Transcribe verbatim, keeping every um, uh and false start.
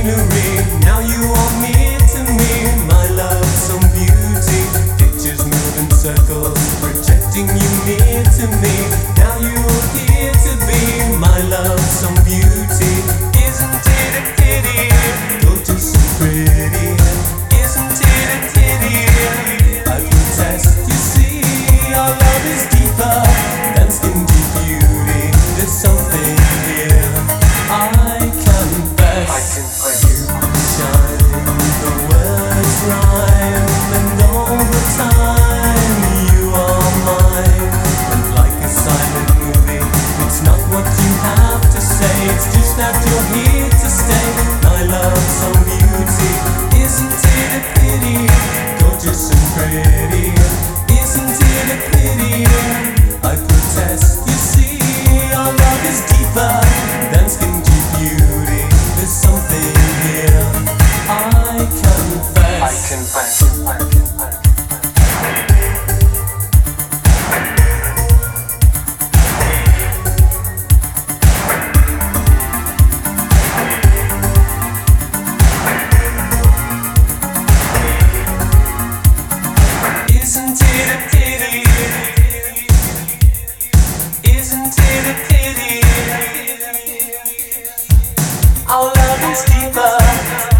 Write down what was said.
scenery. Now you are near to me, my love, some beauty. Pictures move in circles, projecting you near to me. Now you are here to be, my love, some beauty. Isn't it a pity? Gorgeous and pretty. Isn't it a pity? I protest, you see, our love is deeper than skin deep beauty. There's something here I confess. I confess. You shine, the words rhyme, and all the time you are mine. And like a silent movie, it's not what you have to say, it's just that you're here to stay. My love, some beauty. Isn't it a pity? Gorgeous and pretty. Isn't it a pity? I protest, you see, our love is deeper than skin deep beauty. There's something here I confess. I confess. Isn't it a pity? Isn't it a pity? Our love is deeper